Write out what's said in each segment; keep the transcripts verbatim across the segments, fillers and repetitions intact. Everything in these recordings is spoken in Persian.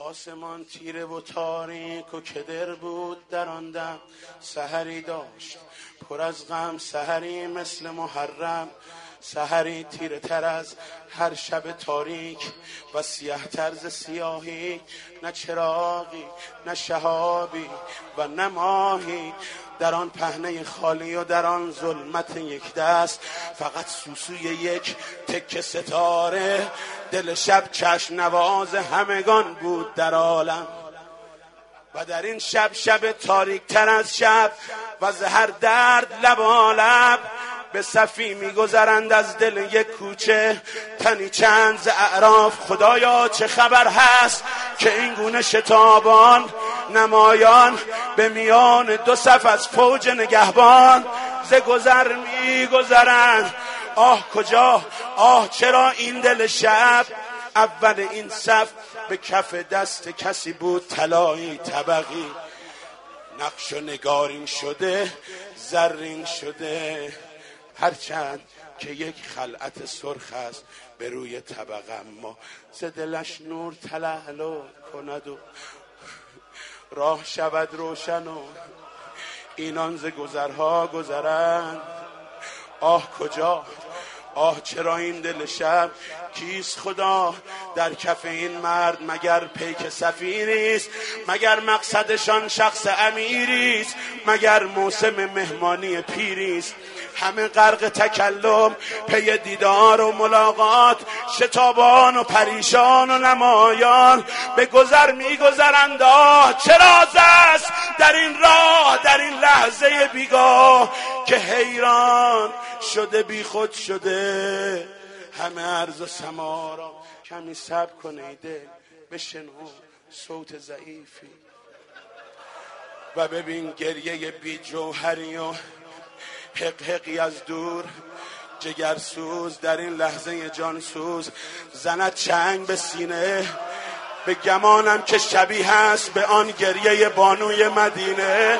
آسمان تیره و تاریک و کدر بود در آن دم، سحری داشت پر از غم، سحری مثل محرم، سحری تیره تر از هر شب تاریک و سیاه ترز سیاهی، نه چراغی نه شهابی و نه ماهی در آن پهنه خالی و در آن ظلمت یک دست، فقط سوسوی یک تکه ستاره، دل شب چشم نواز همگان بود در عالم. و در این شب، شب تاریک تر از شب و زهر درد لبالب، به صفی میگذرند از دل یک کوچه تنی چند ز اعراف. خدایا چه خبر هست که این گونه شتابان نمایان به میان دو صف از فوج نگهبان ز گذر میگذرند. آه کجا، آه چرا این دل شب اول این صف به کف دست کسی بود طلایی طبقی، نقش و نگارین شده زرین شده، هرچند که یک خلعت سرخ است به روی طبق، اما ز دلش نور تلالو کند و راه شود روشن و اینان ز گذرها گذرند. آه کجا، آه چرا این دل شب، کیست خدا در کف این مرد؟ مگر پیک سفیریست؟ مگر مقصدشان شخص امیریست؟ مگر موسم مهمانی پیریست؟ همه غرق تکلم پی دیدار و ملاقات، شتابان و پریشان و نمایان به گذر میگذرند. آه چه راز است در این راه، در این لحظه بیگاه که حیران شده بی خود شده همه عرض و سما را. کمی صبر کن ای دل، بشنو صوت ضعیفی و ببین گریه بی جوهری و حق حقی از دور. جگرسوز در این لحظه جانسوز زند چنگ به سینه، به گمانم که شبیه است به آن گریه بانوی مدینه.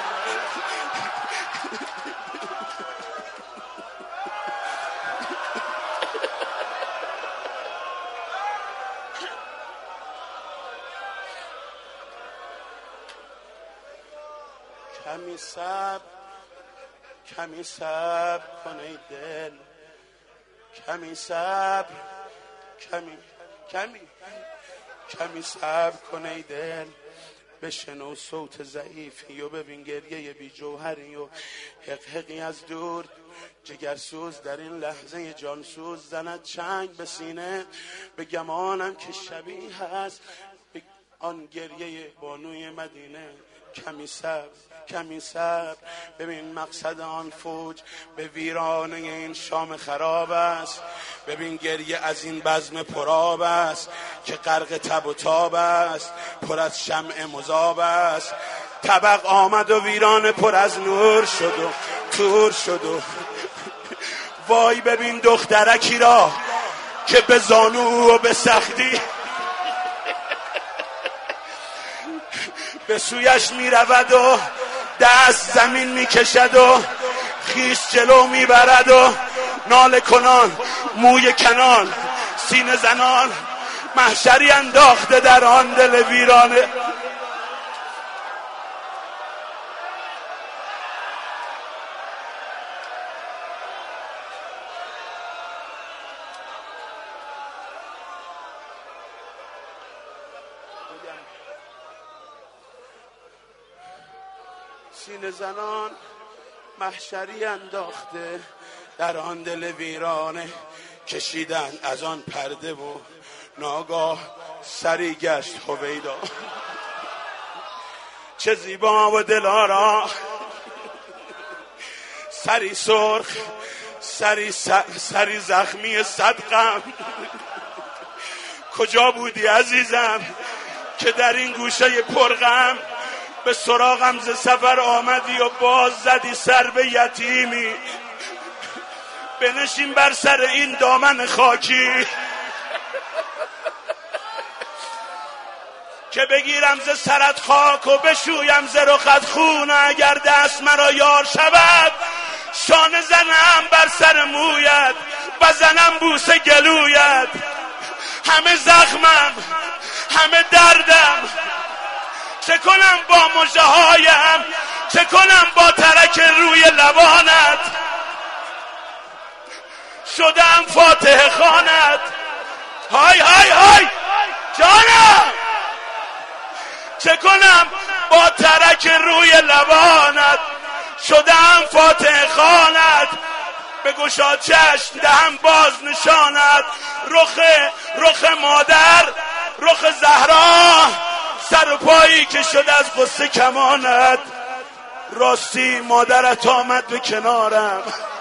کمی صبر، کمی صبر کن ای دل، کمی صبر، کمی کمی کمی صبر کن ای دل، بشنو صوت ضعیفی و ببین گریه بی جوهری و حق حقی از دور. جگرسوز در این لحظه جانسوز زند چنگ به سینه، به گمانم که شبیه هست به آن گریه بانوی مدینه. کمی صبر، کمی صبر، ببین مقصد آن فوج به ویرانه این شام خراب است. ببین گریه از این بزم پراب است که غرق تب و تاب است، پر از شمع مذاب است. طبق آمد و ویران پر از نور شد و تور شد و وای ببین دخترکی را که به زانو و به سختی به سویش می رود و دست زمین می کشد و خیس جلو می برد و ناله کنان، موی کنان، سینه زنان، محشری انداخته در آن دل ویرانه. سینه زنان محشری انداخته در آن دل ویرانه، کشیدن از آن پرده و ناگاه سری گشت هویدا. چه زیبا و دلارا، سری سرخ، سری, سری زخمی صدقم. کجا بودی عزیزم که در این گوشه پرغم به سراغم ز سفر آمدی و باز زدی سر به یتیمی؟ بنشین بر سر این دامن خاکی که بگیرم ز سرت خاک و بشویم ز رخت خون. اگر دست مرا یار شود شانه زنم بر سر مویت و زنم بوسه گلویت. همه زخمم، همه دردم، کنم با مژه هایم، چه کنم با ترک روی لبانت، شدم فاتح خوانت. های های های جانم، چه کنم با ترک روی لبانت، شدم فاتح خوانت. بگشا چشم دهم باز نشانت، رخ رخ مادر، رخ زهرا، سر و پایی که شد از غصه کمانت. راستی مادرت آمد به کنارم،